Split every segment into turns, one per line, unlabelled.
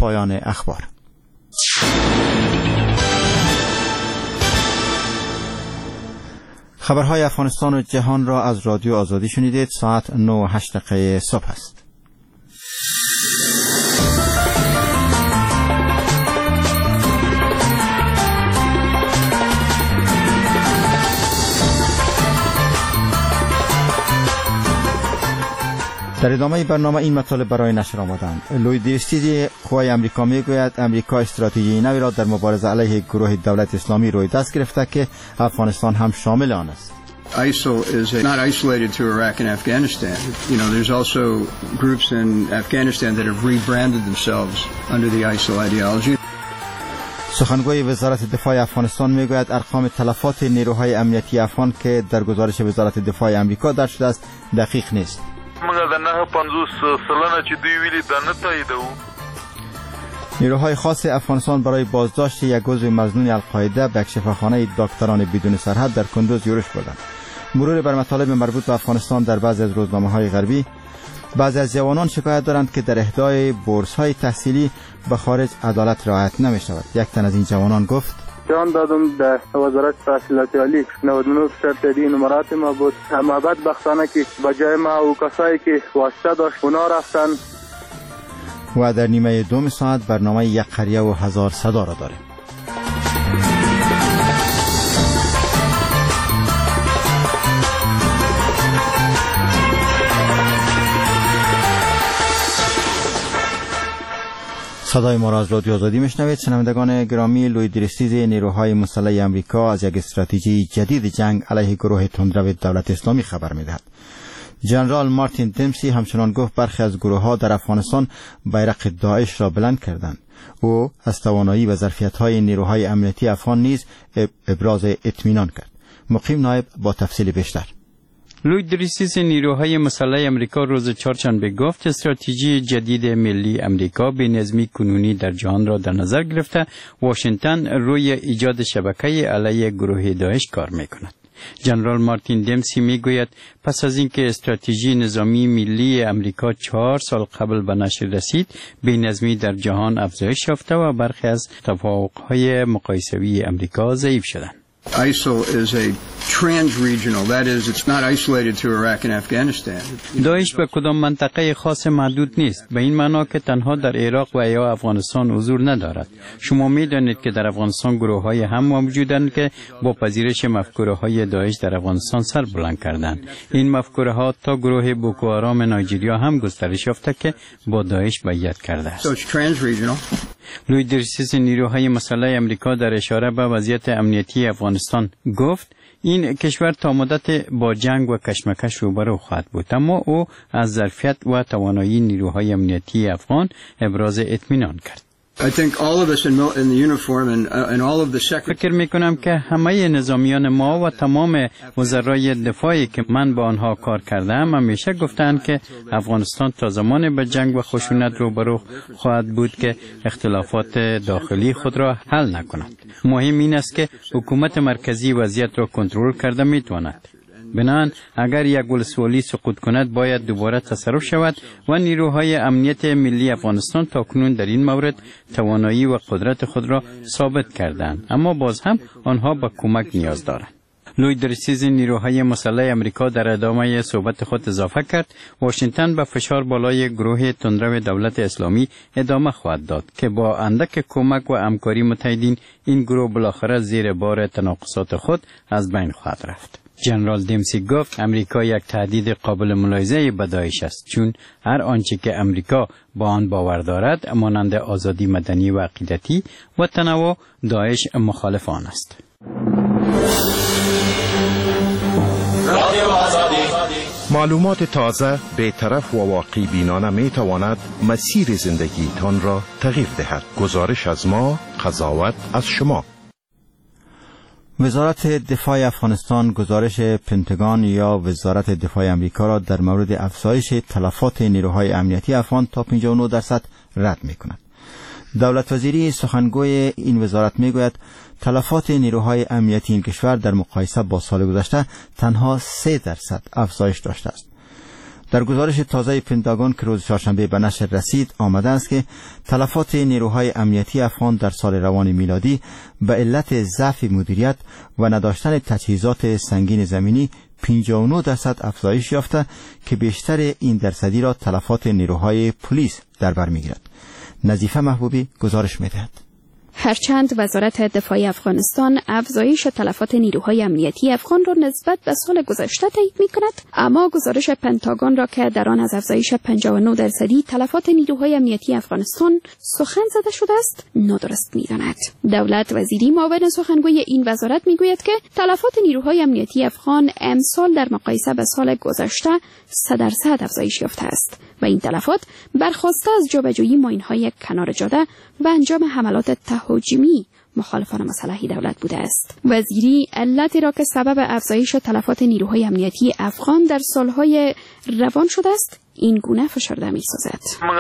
پایان اخبار. خبرهای افغانستان و جهان را از رادیو آزادی شنیدید. ساعت 9:08 صبح است. در ادامه برنامه این مطالب برای نشر آمدند. لوید دیرستیز قوای امریکا میگوید امریکا استراتژی نوی را در مبارزه علیه گروه دولت اسلامی روی دست گرفته که افغانستان هم شامل آن است.
ISIL is not isolated to Iraq and Afghanistan. There's also groups in Afghanistan that have rebranded themselves under the ISIL ideology.
سخنگوی وزارت دفاع افغانستان میگوید ارقام تلفات نیروهای امنیتی افغان که در گزارش وزارت دفاع امریکا درج شده است دقیق نیست. نیروهای خاص افغانستان برای بازداشت یک عضو مظنون القاعده به شفاخانه دکتران بدون سرحد در کندوز یورش بردند. مرور بر مطالب مربوط به افغانستان در بعضی از روزنامه‌های غربی، بعضی از جوانان شکایت دارند که در اهدای بورس‌های تحصیلی به خارج عدالت رعایت نمی‌شود. یک تن از این جوانان گفت:
جان دادم در وزارت تحصیلات عالی 99% نمرات ما بود. اما بدبختانه که به جای ما و کسایی که واسطه داشت اونا رفتن.
و در نیمه دوم ساعت برنامه یک قریه و هزار صدا را داریم. صدای ما را از رادیو آزادی میشنوید. شنوندگان گرامی، لوید دیرستیز نیروهای مسلح امریکا از یک استراتژی جدید جنگ علیه گروه تندرو دولت اسلامی خبر میدهد. جنرال مارتین دمسی همچنان گفت برخی از گروه‌ها در افغانستان بیرق داعش را بلند کردند. او از توانایی و ظرفیت‌های نیروهای امنیتی افغان نیز ابراز اطمینان کرد. مقیم نایب با تفصیل بیشتر.
لوید دیرستیز نیروهای مسلح امریکا روز چهارشنبه گفت استراتژی جدید ملی امریکا به نظمی کنونی در جهان را در نظر گرفته واشنگتن روی ایجاد شبکه علیه گروه داعش کار می‌کند. جنرال مارتین دمسی میگوید پس از اینکه استراتژی نظامی ملی امریکا 4 سال قبل به نشر رسید، بی‌نظمی در جهان افزایش یافته و برخی از توافق‌های مقایسوی امریکا ضعیف شدند.
ISIL is a trans-regional, that is, it's not isolated to Iraq and Afghanistan.
داعش به کدام منطقه خاص محدود نیست، به این معنا که تنها در عراق و یا افغانستان حضور ندارد. شما می‌دانید که در افغانستان گروه‌های هم موجودند که با پذیرش مفکوره‌های داعش در افغانستان سر بلند کردند. این مفکوره‌ها تا گروه بوکو حرام نایجریا هم گسترش یافته که با داعش بیعت کرده است.
So it's trans-regional.
لوید دیرستیز نیروهای مسلح امریکا در اشاره به وضعیت امنیتی افغانستان گفت این کشور تا مدت با جنگ و کشمکش روبرو خواهد بود، اما او از ظرفیت و توانایی نیروهای امنیتی افغان ابراز اطمینان کرد. فکر میکنم که همه نظامیان ما و تمام وزرای دفاعی که من با آنها کار کردم همیشه گفتند که افغانستان تا زمان به جنگ و خشونت روبرو خواهد بود که اختلافات داخلی خود را حل نکند. مهم این است که حکومت مرکزی وضعیت را کنترل کرده میتواند. بنابراین اگر یک ولسوالی سقوط کند باید دوباره تصرف شود و نیروهای امنیت ملی افغانستان تاکنون در این مورد توانایی و قدرت خود را ثابت کردند، اما باز هم آنها به کمک نیاز دارند. لوید دیرستیز نیروهای مسلح امریکا در ادامه صحبت خود اضافه کرد واشنگتن به فشار بالای گروه تندرو دولت اسلامی ادامه خواهد داد که با اندک کمک و همکاری متحدین این گروه بالاخره زیر بار تناقضات خود از بین خواهد رفت. جنرال دمسی گفت امریکا یک تهدید قابل ملاحظه به داعش است، چون هر آنچه که امریکا با آن باور دارد مانند آزادی مدنی و عقیدتی و تنوع، داعش مخالف آن است.
معلومات تازه، بی‌طرف و واقع بینانه می تواند مسیر زندگی تان را تغییر دهد. گزارش از ما، قضاوت از شما.
وزارت دفاع افغانستان گزارش پنتاگون یا وزارت دفاع امریکا را در مورد افزایش تلفات نیروهای امنیتی افغان تا 59% رد می‌کند. دولت وزیری سخنگوی این وزارت میگوید تلفات نیروهای امنیتی این کشور در مقایسه با سال گذشته تنها 3% افزایش داشته است. در گزارش تازه پنتاگون که روز چهارشنبه به نشر رسید آمده است که تلفات نیروهای امنیتی افغان در سال روان میلادی به علت ضعف مدیریت و نداشتن تجهیزات سنگین زمینی 59% افزایش یافته که بیشتر این درصدی را تلفات نیروهای پلیس در بر میگیرد. نظیفه محبوبی گزارش میدهد.
هرچند وزارت دفاع افغانستان افزایش تلفات نیروهای امنیتی افغان را نسبت به سال گذشته تایید می‌کند، اما گزارش پنتاگون را که در آن از افزایش 59% تلفات نیروهای امنیتی افغانستان سخن زده شده است نادرست می‌داند. دولت وزیری معاون سخنگوی این وزارت می‌گوید که تلفات نیروهای امنیتی افغان امسال در مقایسه به سال گذشته 3% افزایش یافته است و این تلفات برخواسته از جابجایی ماین‌های کنار جاده و انجام حملات تهاجمی مخالفان مسلح دولت بوده است. وزیری علتی را که سبب افزایش تلفات نیروهای امنیتی افغان در سالهای روان شده است این گونه فشرده می‌سازد.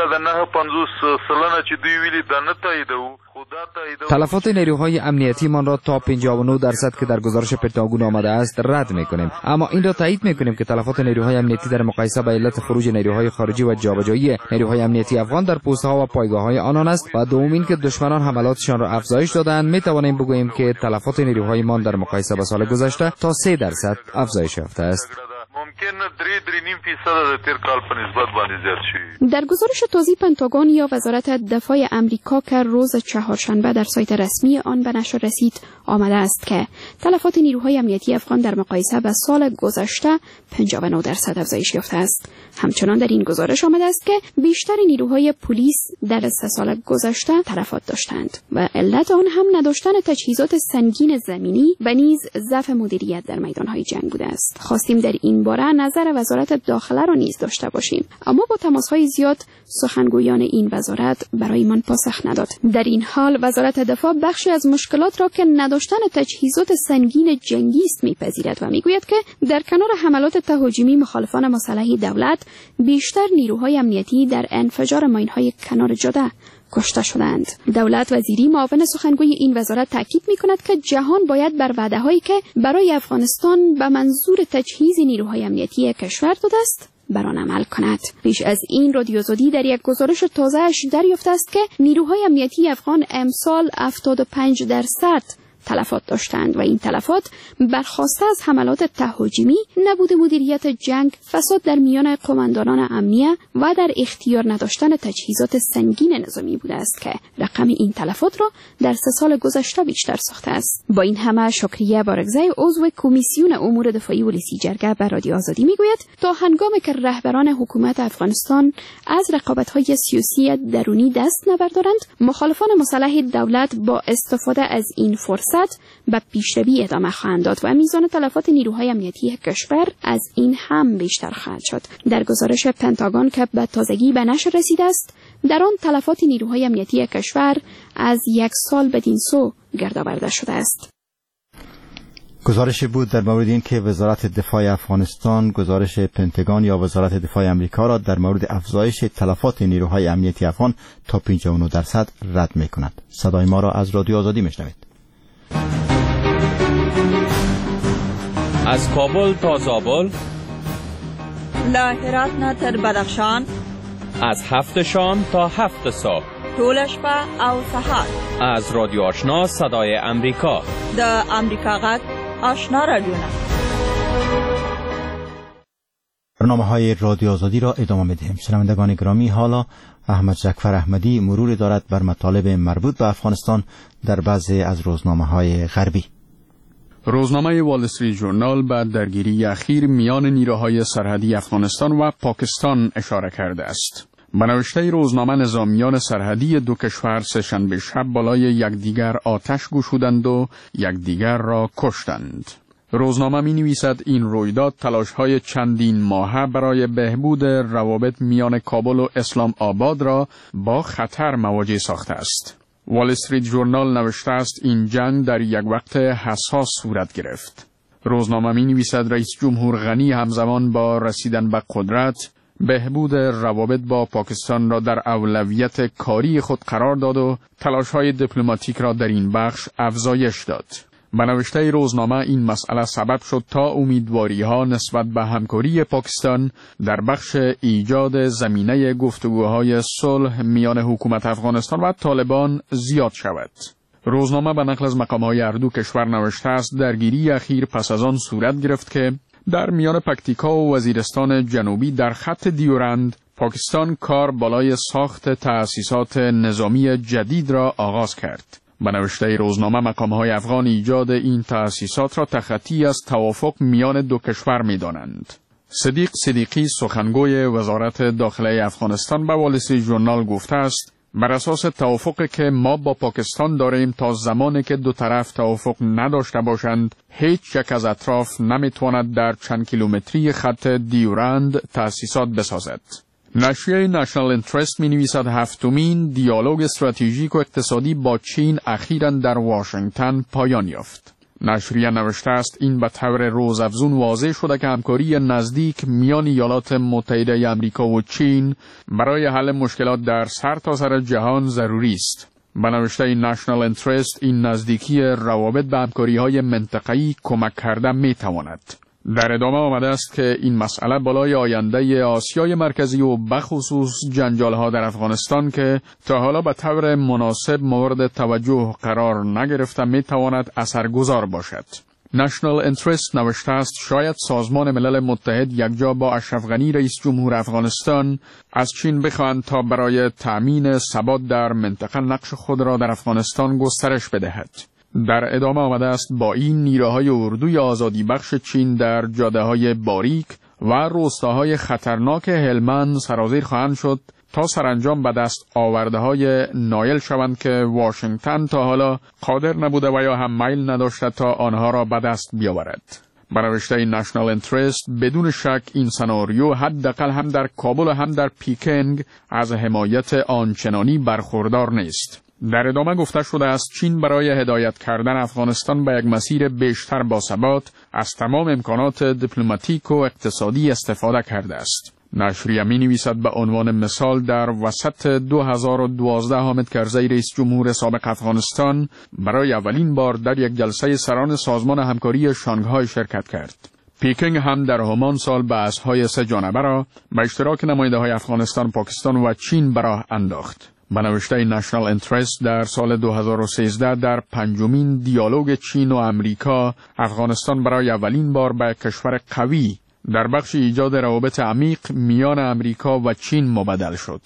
تلفات نیروهای امنیتی من را تا 59% که در گزارش پنتاگون آمده است رد می‌کنیم، اما این را تایید می‌کنیم که تلفات نیروهای امنیتی در مقایسه با علت خروج نیروهای خارجی و جابجایی نیروهای امنیتی افغان در پست‌ها و پایگاه‌های آنان است و دومین که دشمنان حملاتشان را افزایش دادند می‌توانیم بگوییم که تلفات نیروهای من در مقایسه با سال گذشته تا 3% افزایش یافته است.
در گزارش تازه پنتاگون یا وزارت دفاع امریکا که روز چهارشنبه در سایت رسمی آن به نشر رسید آمده است که تلفات نیروهای امنیتی افغان در مقایسه با سال گذشته 59% افزایش یافته است. همچنان در این گزارش آمده است که بیشتر نیروهای پلیس در 3 سال گذشته تلفات داشتند و علت آن هم نداشتن تجهیزات سنگین زمینی و نیز ضعف مدیریت در میدانهای جنگ بوده است. خواستیم در این باره نظر وزارت داخله را نیز داشته باشیم، اما با تماس‌های زیاد سخنگویان این وزارت برایمان پاسخ نداد. در این حال وزارت دفاع بخشی از مشکلات را که نداشتن تجهیزات سنگین جنگی است می‌پذیرد و می‌گوید که در کنار حملات تهاجمی مخالفان مسلح دولت بیشتر نیروهای امنیتی در انفجار ماین‌های کنار جاده کشته شدند. دولت وزیری معاون سخنگوی این وزارت تاکید می‌کند که جهان باید بر وعده‌هایی که برای افغانستان به منظور تجهیز نیروهای امنیتی کشور داده است بر آن عمل کند. پیش از این رادیو آزادی در یک گزارش تازه‌اش دریافته است که نیروهای امنیتی افغان امسال 75% تلفات داشتند و این تلفات برخواسته از حملات تهاجمی، نبود مدیریت جنگ، فساد در میان قماندانان امنیه و در اختیار نداشتن تجهیزات سنگین نظامی بوده است که رقم این تلفات را در 3 سال گذشته بیشتر ساخته است. با این همه شکریه بارگزی عضو کمیسیون امور دفاعی ولسی جرگه به رادیو آزادی میگوید تا هنگامی که رهبران حکومت افغانستان از رقابت‌های سیاسی درونی دست نبردارند، مخالفان مسلح دولت با استفاده از این فرصت به پیشروی ادامه خواهند داد و میزان تلفات نیروهای امنیتی کشور از این هم بیشتر خواهد شد. در گزارش پنتاگون که به تازگی به نشر رسیده است، در آن تلفات نیروهای امنیتی کشور از 1 سال بدین سو گردآورده شده است.
گزارش بود در مورد این که وزارت دفاع افغانستان گزارش پنتاگون یا وزارت دفاع امریکا را در مورد افزایش تلفات نیروهای امنیتی افغان تا 59% رد می‌کند. صدای ما را از رادیو آزادی میشنوید.
از کابل تا زابل،
له هرات نه تر بدخشان،
از 7 شام تا 7 صبح،
ټول شپه او سهار،
از رادیو آشنا صدای امریکا،
د امریکا غږ آشنا رادیونا.
برنامه‌های رادیو آزادی را ادامه می‌دهیم. شنوندگان گرامی، حالا احمد جعفر احمدی مرور دارد بر مطالب مربوط به افغانستان در بعضی از روزنامه‌های غربی.
روزنامه وال استریت ژورنال به درگیری اخیر میان نیروهای سرحدی افغانستان و پاکستان اشاره کرده است. به نوشته روزنامه، نظامیان سرحدی دو کشور سه‌شنبه شب بالای یکدیگر آتش گشودند و یکدیگر را کشتند. روزنامه می نویسد این رویداد تلاش‌های چندین ماهه برای بهبود روابط میان کابل و اسلام آباد را با خطر مواجه ساخته است. وال استریت ژورنال نوشته است این جنگ در یک وقت حساس صورت گرفت. روزنامه می نویسد رئیس جمهور غنی همزمان با رسیدن به قدرت بهبود روابط با پاکستان را در اولویت کاری خود قرار داد و تلاش‌های دیپلماتیک را در این بخش افزایش داد. به نوشته روزنامه این مسئله سبب شد تا امیدواری‌ها نسبت به همکاری پاکستان در بخش ایجاد زمینه گفتگوهای صلح میان حکومت افغانستان و طالبان زیاد شود. روزنامه به نقل از مقام‌های هر دو کشور نوشته است درگیری اخیر پس از آن صورت گرفت که در میان پکتیکا و وزیرستان جنوبی در خط دیورند پاکستان کار بالای ساخت تأسیسات نظامی جدید را آغاز کرد. به نوشته روزنامه مقام‌های افغان ایجاد این تأسیسات را تخطی از توافق میان دو کشور می‌دانند. صدیق صدیقی سخنگوی وزارت داخله افغانستان به وال استریت ژورنال گفته است بر اساس توافقی که ما با پاکستان داریم تا زمانی که دو طرف توافق نداشته باشند هیچ یک از اطراف نمیتواند در چند کیلومتری خط دیورند تأسیسات بسازد. نشریه نشنال انترست می نویسد هفتمین دیالوگ استراتژیک و اقتصادی با چین اخیراً در واشنگتن پایان یافت. نشریه نوشته است این به طور روزافزون واضح شده که همکاری نزدیک میان ایالات متحده آمریکا و چین برای حل مشکلات در سرتاسر جهان ضروری است. به نوشته نشنال انترست این نزدیکی روابط به همکاری‌های منطقه‌ای کمک کرده می‌تواند. در ادامه آمده است که این مسئله بالای آینده آسیای مرکزی و بخصوص جنجال‌ها در افغانستان که تا حالا به طور مناسب مورد توجه قرار نگرفته می‌تواند اثرگذار باشد. نشنال انترست نوشته است شاید سازمان ملل متحد یکجا با اشرف غنی رئیس جمهور افغانستان از چین بخواهند تا برای تأمین ثبات در منطقه نقش خود را در افغانستان گسترش بدهد. در ادامه آمده است با این نیروهای اردوی آزادی بخش چین در جاده‌های باریک و روستاهای خطرناک هلمند سرازیر خواهند شد تا سرانجام به دست آورده‌های نایل شوند که واشنگتن تا حالا قادر نبوده و یا هم میل نداشته تا آنها را به دست بیاورد. به نوشته نشنال انترست بدون شک این سناریو حداقل هم در کابل و هم در پیکنگ از حمایت آنچنانی برخوردار نیست. در ادامه گفته شده است چین برای هدایت کردن افغانستان به یک مسیر بیشتر باثبات از تمام امکانات دیپلماتیک و اقتصادی استفاده کرده است. نشریه می نویسد به عنوان مثال در وسط 2012 حامد کرزی رئیس جمهور سابق افغانستان برای اولین بار در یک جلسه سران سازمان همکاری شانگهای شرکت کرد. پیکنگ هم در همان سال بحث‌های 3 جانبه را به اشتراک نماینده‌های افغانستان، پاکستان و چین به راه انداخت. به نوشته نشنال انترست در سال 2013 در پنجمین دیالوگ چین و امریکا افغانستان برای اولین بار به کشور قوی در بخش ایجاد روابط عمیق میان امریکا و چین مبدل شد.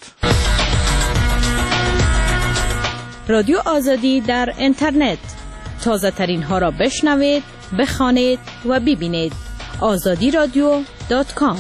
رادیو آزادی در اینترنت تازه ترین ها را بشنوید، بخوانید و ببینید. azadiradio.com.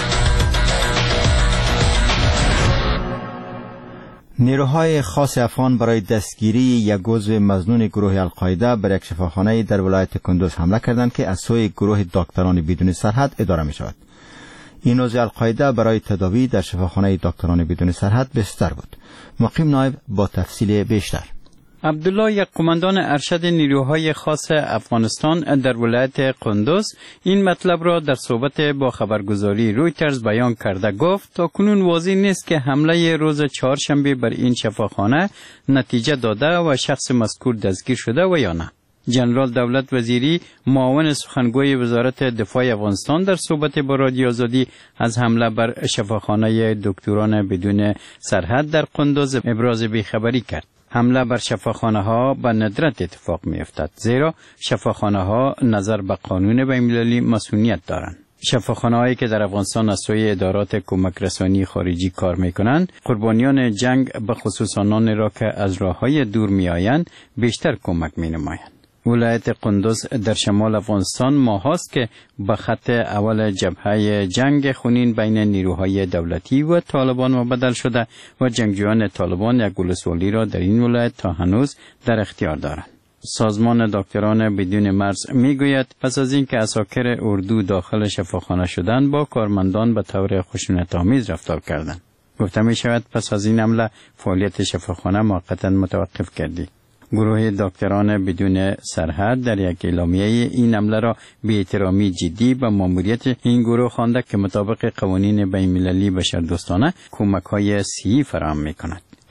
نیروهای خاص افغان برای دستگیری یک عضو مظنون گروه القاعده بر یک شفاخانه در ولایت کندوز حمله کردند که از سوی گروه دکتران بدون سرحد اداره می شود. این عضو القاعده برای تداوی در شفاخانه دکتران بدون سرحد بستر بود. مقیم نایب با تفصیل بیشتر.
عبدالله، یک قماندان ارشد نیروهای خاص افغانستان در ولایت قندوز، این مطلب را در صحبت با خبرگزاری رویترز بیان کرده. گفت تا کنون واضح نیست که حمله روز چهارشنبه بر این شفاخانه نتیجه داده و شخص مذکور دستگیر شده و یا نه. جنرال دولت وزیری، معاون سخنگوی وزارت دفاع افغانستان، در صحبت با رادیو آزادی از حمله بر شفاخانه دکتران بدون سرحد در قندوز ابراز بیخبری کرد. حمله بر شفاخانه ها به ندرت اتفاق می افتد، زیرا شفاخانه ها نظر به قانون بین‌المللی مسئولیت دارند. شفاخانه هایی که در افغانستان از سوی ادارات کمک رسانی خارجی کار می کنند، قربانیان جنگ به خصوص آنان را که از راه های دور می آیند بیشتر کمک می نمایند. ولایت قندوز در شمال افغانستان ماهاست که به خط اول جبهه جنگ خونین بین نیروهای دولتی و طالبان مبدل شده و جنگجویان طالبان یک ولسوالی را در این ولایت تا هنوز در اختیار دارند. سازمان دکتران بدون مرز میگوید پس از اینکه عساکر اردو داخل شفاخانه شدند با کارمندان به طور خشونت‌آمیز رفتار کردند. گفته می شود پس از این حمله فعالیت شفاخانه موقتا متوقف گردید. گروه دکتران بدون سرحد در یک اعلامیه این حمله را بی‌احترامی جدی به ماموریت این گروه خوانده که مطابق قوانین بین‌المللی بشردوستانه کمک‌های صحی فراهم می‌کند.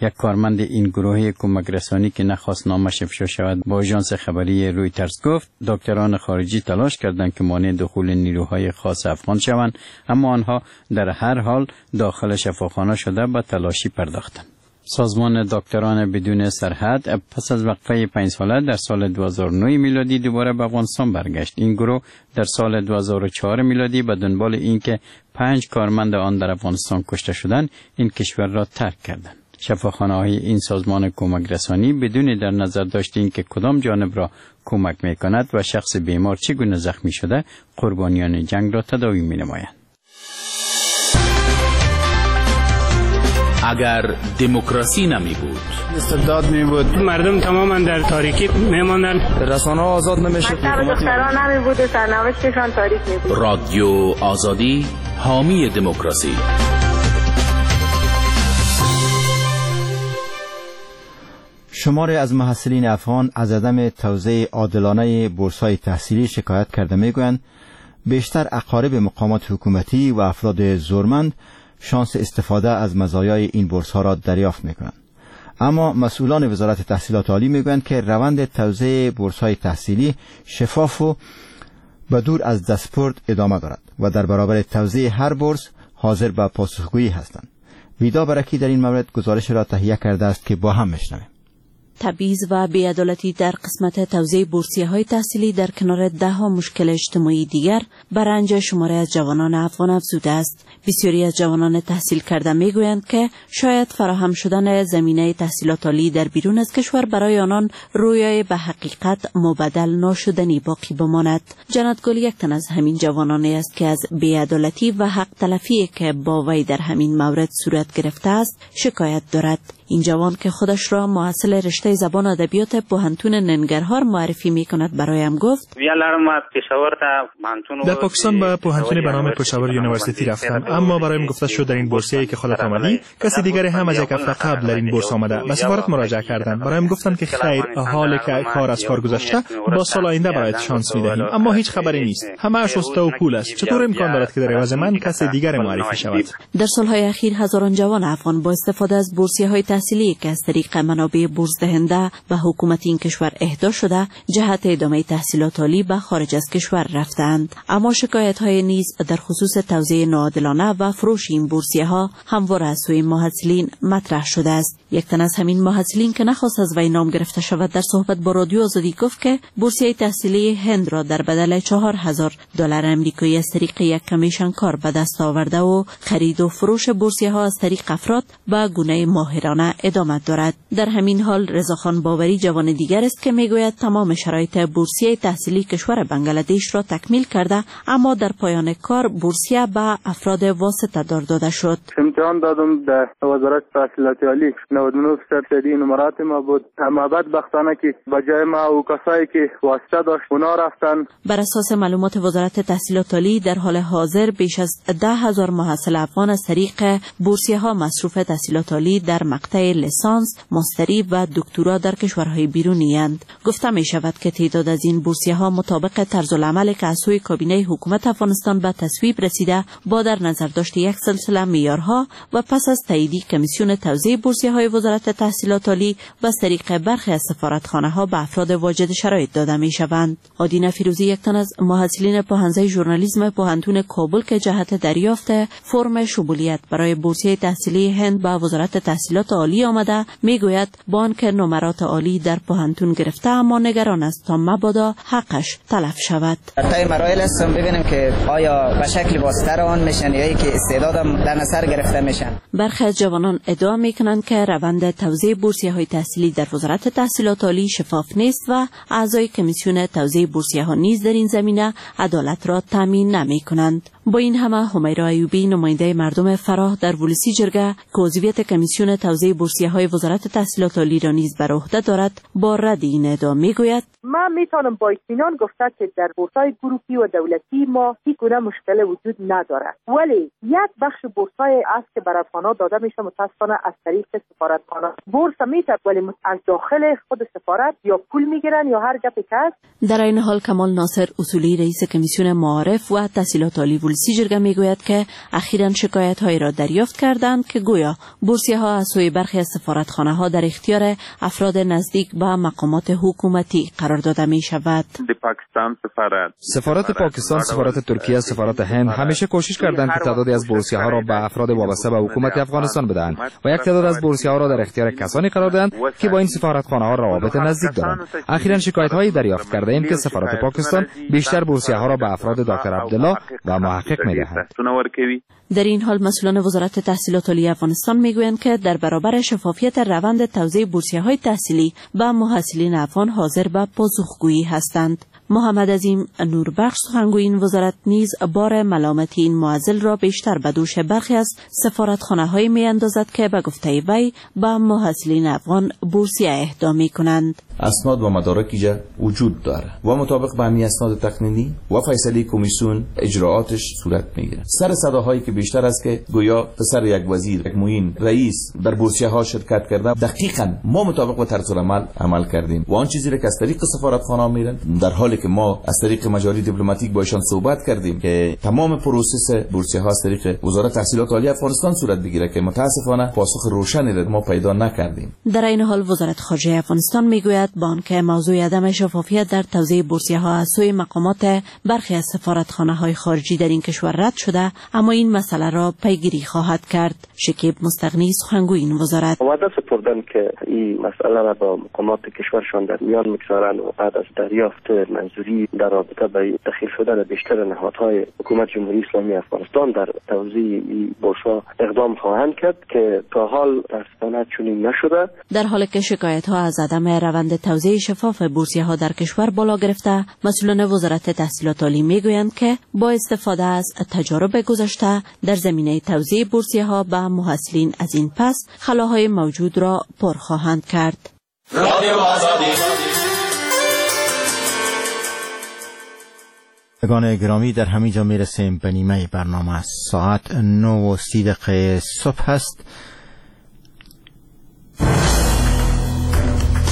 یک کارمند این گروه کمک رسانی که نخواست نامش افشا شود با آژانس خبری رویترز گفت دکتران خارجی تلاش کردند که مانع دخول نیروهای خاص افغان شوند، اما آنها در هر حال داخل شفاخانه شده به تلاشی پرداختند. سازمان دکتران بدون سرحد پس از وقفه 5 ساله در سال 2009 میلادی دوباره به افغانستان برگشت. این گروه در سال 2004 میلادی به دنبال اینکه 5 کارمند آن در افغانستان کشته شدند این کشور را ترک کردند. شفاخانه‌های این سازمان کمک رسانی بدون در نظر داشت اینکه کدام جانب را کمک می‌کند و شخص بیمار چگونه زخمی شده قربانیان جنگ را تداوی می‌نمایند.
اگر دموکراسی نمی بود،
استبداد می بود، مردم تماما در تاریکی میماندند، رسانه آزاد نمیشد،
دختران نمی بود و سرنوشتشان تاریک می بود.
رادیو آزادی حامی دموکراسی.
شماری از محصلین افغان از عدم توزیع عادلانه بورس‌های تحصیلی شکایت کرده میگویند بیشتر اقارب مقامات حکومتی و افراد زورمند شانس استفاده از مزایای این بورس‌ها را دریافت می‌کنند. اما مسئولان وزارت تحصیلات عالی می‌گویند که روند توزیع بورس‌های تحصیلی شفاف و بدور از دستبرد ادامه دارد و در برابر توزیع هر بورس حاضر به پاسخگویی هستند. ویدا برکی در این مورد گزارش را تهیه کرده است که با هم میشنویم.
تبعیض و بی‌عدالتی در قسمت توزیع بورسیه‌های تحصیلی در کنار ده‌ها مشکل اجتماعی دیگر بر رنج شماری از جوانان افغان افزوده است. بسیاری از جوانان تحصیل کرده میگویند که شاید فراهم شدن زمینه تحصیلات عالی در بیرون از کشور برای آنان رویای به حقیقت مبدل ناشدنی باقی بماند. جنت گل یک تن از همین جوانانی است که از بی‌عدالتی و حق تلفی که با وی در همین مورد صورت گرفته است شکایت دارد. این جوان که خودش را محصل رشته زبان ادبیات پوهنتون ننگرهار معرفی می‌کند برایم گفت:
در پاکستان به پوهنتونی به نام پشاور یونیورسیتی رفتم، اما برایم گفته شد در این بورسیه‌ای که خودت آمدی کسی دیگری هم از یک هفته قبل در این بورس آمده. به سفارت مراجعه کردند. برایم گفتند که خیر، حالی که کار از کار گذشته با سال آینده برایت شانس می‌دهیم، اما هیچ خبری نیست. همه شسته و پول است. چطور امکان دارد که در عوض من کسی دیگر معرفی شود؟
در سال‌های اخیر هزاران جوان افغان با استفاده از بورسیه‌های تحصیلی که از طریق منابع بورس دهنده و حکومت این کشور اهدا شده جهت ادامه تحصیلات عالی به خارج از کشور رفتند. اما شکایت‌های نیز در خصوص توزیع ناعادلانه و فروش این بورسیه‌ها همواره از سوی محصلین مطرح شده است. یک تن از همین محصلین که نخواست از وی نام گرفته شود در صحبت با رادیو آزادی گفت که بورسیه تحصیلی هند را در بدل $4000 آمریکایی از طریق یک کمیشن کار به دست آورده و خرید و فروش بورسیه‌ها از طریق افراد به گونه ماهرانه ادامه دارد. در همین حال رضاخان باوری جوان دیگر است که میگوید تمام شرایط بورسیه تحصیلی کشور بنگلادش را تکمیل کرده، اما در پایان کار بورسیه به افراد واسطه دار داده شد.
امتحان دادم در وزارت تحصیلات عالی 99% نمرات ما بود، اما بدبختانه که بجای ما و کسایی که واسطه داشت اونا رفتن.
بر اساس معلومات وزارت تحصیلات عالی در حال حاضر بیش از 10,000 محصل افغان از طریق بورسیه ها مصروف تحصیلات عالی در مقطع لیسانس، ماستری و دکترا در کشورهای بیرونی اند. گفته می شود که تعداد از این بورسیه ها مطابق طرزالعمل که از سوی کابینه حکومت افغانستان به تصویب رسیده با در نظر داشت یک سلسله معیارها و پس از تایید کمیسیون توزیع بورسیه های وزارت تحصیلات عالی و از طریق برخی از سفارتخانه ها به افراد واجد شرایط داده می شوند. آدینه فیروزی یک تن از محصلین پوهنځی ژورنالیسم پوهنتون کابل که جهت دریافت فرم شمولیت برای بورسیه تحصیلی هند به وزارت تحصیلات عالی آمده میگوید با آنکه نمرات عالی در پوهنتون گرفته اما نگران است تا مبادا حقش تلف شود.
در طی مراحل هستم ببینیم که آیا به شکل واسطه آن میشن یا که استعدادم در نظر گرفته میشن.
برخی از جوانان ادعا میکنند که روند توزیع بورسیه های تحصیلی در وزارت تحصیلات عالی شفاف نیست و اعضای کمیسیون توزیع بورسیه ها نیز در این زمینه عدالت را تامین نمیکنند. با این همه همیرا ایوبی نماینده مردم فراه در ولسی جرگه که عضویت کمیسیون توزیع بورسیه های وزارت تحصیلات عالی را نیز بر عهده دارد با رد این ادعا میگوید:
من میتونم با اطمینان گفته که در بورس‌های گروهی و دولتی ما هیچ گونه مشکل وجود ندارد، ولی یک بخش بورس‌های است که بر افغان‌ها داده میشه متأسفانه از طریق سفارتخانه. بورس میتونه ولی از داخل خود سفارت یا پول میگیرن یا هر گپی که است.
در این حال کمال ناصر اصولی رئیس کمیسیون معارف و تحصیلات عالی پلیسی جرگه میگوید که اخیراً شکایت‌هایی را دریافت کردند که گویا بورسیه‌ها از سوی برخی از سفارتخانه‌ها در اختیار افراد نزدیک به مقامات حکومتی قرار داده می‌شود.
سفارت پاکستان، سفارت ترکیه، سفارت هند همیشه کوشش کردند که تعدادی از بورسیه‌ها را به افراد وابسته به حکومت افغانستان بدهند و یک تعداد از بورسیه‌ها را در اختیار کسانی قرار دهند که با این سفارتخانه‌ها روابط نزدیک دارند. اخیراً شکایت‌هایی دریافت کرده ایم که سفارت پاکستان بیشتر بورسیه‌ها را به افراد دکتر عبدالله و محقق می‌دهد.
در این حال مسئولان وزارت تحصیلات عالی افغانستان میگویند که در برابر شفافیت روند توزیع بورسیه‌های تحصیلی به محصلین افغان حاضر به پاسخگویی هستند. محمد عظیم نوربخش سخنگوی این وزارت نیز بار ملامتی این معضل را بیشتر به دوش برخی از سفارتخانه‌هایی می‌اندازد که به گفته وی به محصلین افغان بورسیه اهدا می‌کنند.
اسناد و مدارکی وجود داره و مطابق به همین اسناد تقنینی و فیصله کمیسیون اجراعاتش صورت میگیره. سر صداهایی که بیشتر است که گویا پسر یک وزیر، یک معین، رئیس در بورسیه ها شرکت کرده، دقیقاً ما مطابق با طرز عمل کردیم و آن چیزی که از طریق سفارتخانه میرن، در حالی که ما از طریق مجاری دیپلماتیک با ایشان صحبت کردیم که تمام پروسس بورسیه ها از طریق وزارت تحصیلات عالی افغانستان صورت بگیره که متاسفانه پاسخ روشنی را ما پیدا نکردیم.
در این حال وزارت خارجه افغانستان میگوید با آنکه موضوع عدم شفافیت در توزیع بورسیه‌ها از سوی مقامات برخی از سفارتخانه‌های خارجی در این کشور رد شده، اما این مسئله را پیگیری خواهد کرد. شکیب مستغنی سخنگوی این وزارت
وعده سپردن که این مسئله را با مقامات کشورشان در میان میگذارند و بعد از دریافت منظوری در رابطه با دخیل شدن بیشتر نهادهای حکومت جمهوری اسلامی افغانستان در توزیع این بورس‌ها اقدام خواهند کرد که تا حال متاسفانه چنین نشده.
در حالی که شکایت‌ها از عدم روند توزیع شفاف بورسیه‌ها در کشور بالا گرفته، مسئولان وزارت تحصیلات عالی میگویند که با استفاده از تجارب گذشته در زمینه توزیع بورسیه‌ها به محصلین از این پس خلاهای موجود را پر خواهند کرد.
شنوندگان گرامی، در همینجا میرسیم به نیمه برنامه. ساعت 9:30 صبح است.